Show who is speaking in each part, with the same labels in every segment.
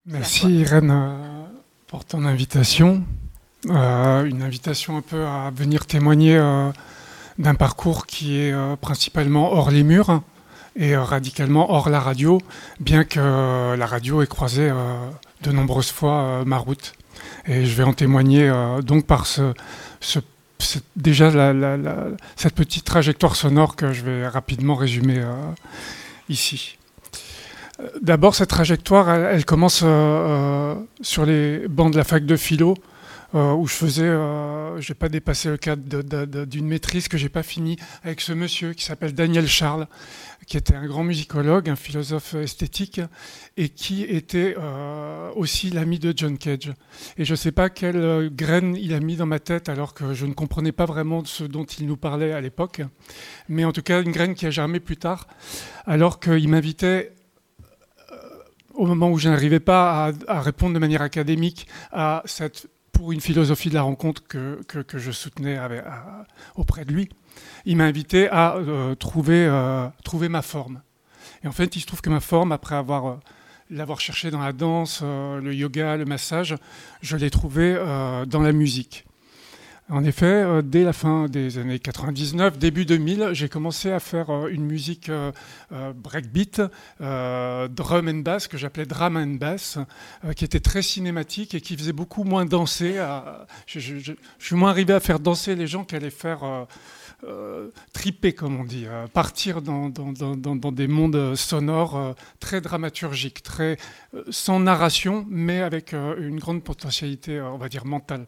Speaker 1: Merci Irène pour ton invitation. Une invitation un peu à venir témoigner d'un parcours qui est principalement hors les murs et radicalement hors la radio, bien que la radio ait croisé de nombreuses fois ma route. Et je vais en témoigner donc par déjà cette petite trajectoire sonore que je vais rapidement résumer ici. D'abord, cette trajectoire, elle commence sur les bancs de la fac de philo, où je n'ai pas dépassé le cadre d'une maîtrise que j'ai pas fini avec ce monsieur qui s'appelle Daniel Charles, qui était un grand musicologue, un philosophe esthétique, et qui était aussi l'ami de John Cage. Et je ne sais pas quelle graine il a mis dans ma tête, alors que je ne comprenais pas vraiment ce dont il nous parlait à l'époque, mais en tout cas une graine qui a germé plus tard, alors qu'il m'invitait au moment où je n'arrivais pas à répondre de manière académique à pour une philosophie de la rencontre que je soutenais auprès de lui, il m'a invité à trouver ma forme. Et en fait, il se trouve que ma forme, après l'avoir cherchée dans la danse, le yoga, le massage, je l'ai trouvée dans la musique. En effet, dès la fin des années 99, début 2000, j'ai commencé à faire une musique breakbeat, drum and bass, que j'appelais drum and bass, qui était très cinématique et qui faisait beaucoup moins danser. Je suis moins arrivé à faire danser les gens qu'à les faire triper, comme on dit, partir dans des mondes sonores très dramaturgiques, sans narration, mais avec une grande potentialité, on va dire, mentale.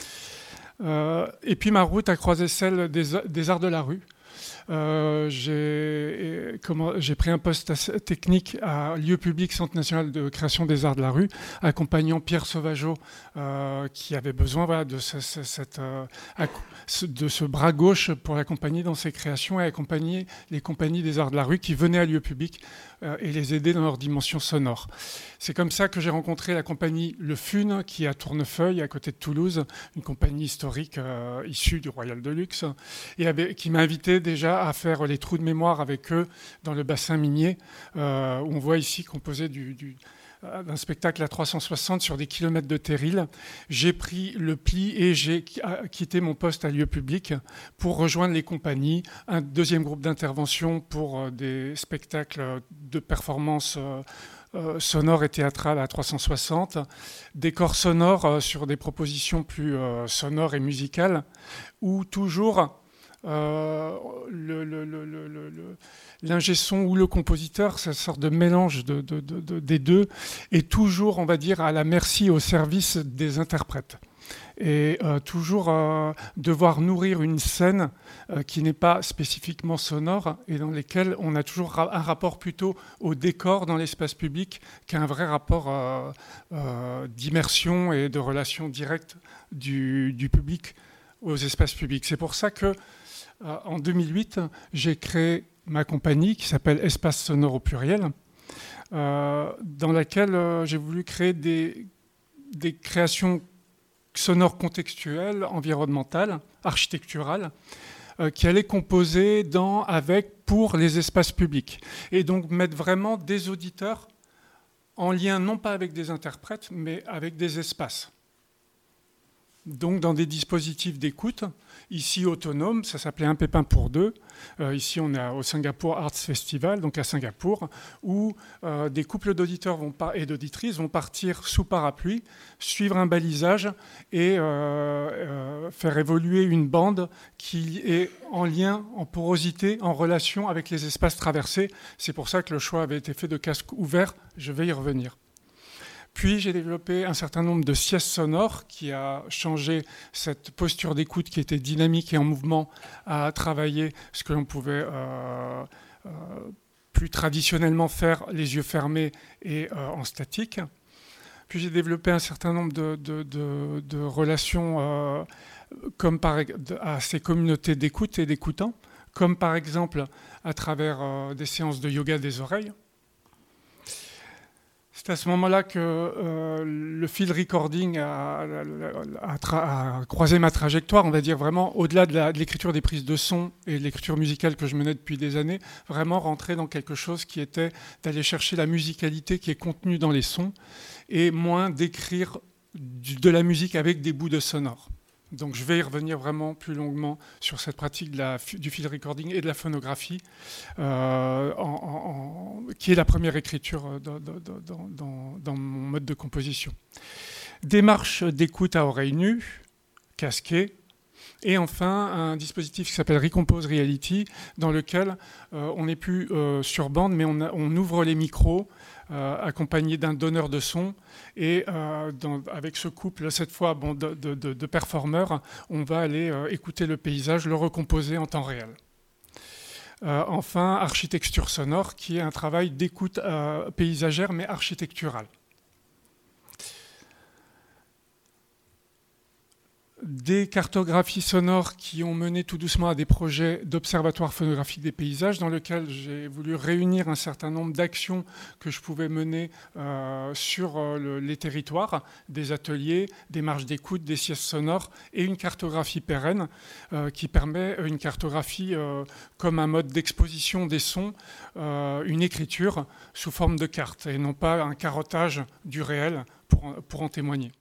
Speaker 1: Et puis ma route a croisé celle des arts de la rue. J'ai pris un poste technique à Lieu public Centre national de création des arts de la rue, accompagnant Pierre Sauvageau, qui avait besoin de ce bras gauche pour l'accompagner dans ses créations et accompagner les compagnies des arts de la rue qui venaient à Lieu public et les aider dans leur dimension sonore. C'est comme ça que j'ai rencontré la compagnie Le Fun, qui est à Tournefeuille, à côté de Toulouse, une compagnie historique issue du Royal de Luxe, et qui m'a invité déjà à faire les trous de mémoire avec eux dans le bassin minier, où on voit ici composé d'un spectacle à 360 sur des kilomètres de terrils. J'ai pris le pli et j'ai quitté mon poste à Lieu public pour rejoindre les compagnies, un deuxième groupe d'intervention pour des spectacles de performance sonore et théâtrale à 360, décors sonores sur des propositions plus sonores et musicales, où toujours l'ingé son ou le compositeur, c'est une sorte de mélange des deux, est toujours, on va dire, à la merci, au service des interprètes. Et toujours devoir nourrir une scène qui n'est pas spécifiquement sonore et dans lesquelles on a toujours un rapport plutôt au décor dans l'espace public qu'un vrai rapport d'immersion et de relation directe du public aux espaces publics. C'est pour ça que en 2008, j'ai créé ma compagnie qui s'appelle Espace Sonore au pluriel, dans laquelle j'ai voulu créer des créations sonores contextuelles, environnementales, architecturales, qui allaient composer pour les espaces publics. Et donc mettre vraiment des auditeurs en lien non pas avec des interprètes, mais avec des espaces. Donc dans des dispositifs d'écoute, ici autonomes, ça s'appelait Un pépin pour deux. Ici on est au Singapore Arts Festival, donc à Singapour, où des couples d'auditeurs et d'auditrices vont partir sous parapluie, suivre un balisage et faire évoluer une bande qui est en lien, en porosité, en relation avec les espaces traversés. C'est pour ça que le choix avait été fait de casques ouverts, je vais y revenir. Puis j'ai développé un certain nombre de siestes sonores qui a changé cette posture d'écoute qui était dynamique et en mouvement à travailler ce que l'on pouvait plus traditionnellement faire les yeux fermés et en statique. Puis j'ai développé un certain nombre de relations à ces communautés d'écoute et d'écoutants, comme par exemple à travers des séances de yoga des oreilles. C'est à ce moment-là que le field recording a croisé ma trajectoire, on va dire vraiment au-delà de l'écriture des prises de son et de l'écriture musicale que je menais depuis des années, vraiment rentrer dans quelque chose qui était d'aller chercher la musicalité qui est contenue dans les sons et moins d'écrire de la musique avec des bouts de sonore. Donc je vais y revenir vraiment plus longuement sur cette pratique du field recording et de la phonographie, qui est la première écriture dans mon mode de composition. Démarche d'écoute à oreille nue, casquée, et enfin un dispositif qui s'appelle Recompose Reality, dans lequel on n'est plus sur bande, mais on ouvre les micros, accompagné d'un donneur de son. Et avec ce couple, cette fois de performeurs, on va aller écouter le paysage, le recomposer en temps réel. Enfin, architecture sonore, qui est un travail d'écoute paysagère, mais architecturale. Des cartographies sonores qui ont mené tout doucement à des projets d'observatoire phonographique des paysages dans lequel j'ai voulu réunir un certain nombre d'actions que je pouvais mener sur les territoires, des ateliers, des marches d'écoute, des siestes sonores et une cartographie pérenne qui permet une cartographie comme un mode d'exposition des sons, une écriture sous forme de carte et non pas un carottage du réel pour en témoigner.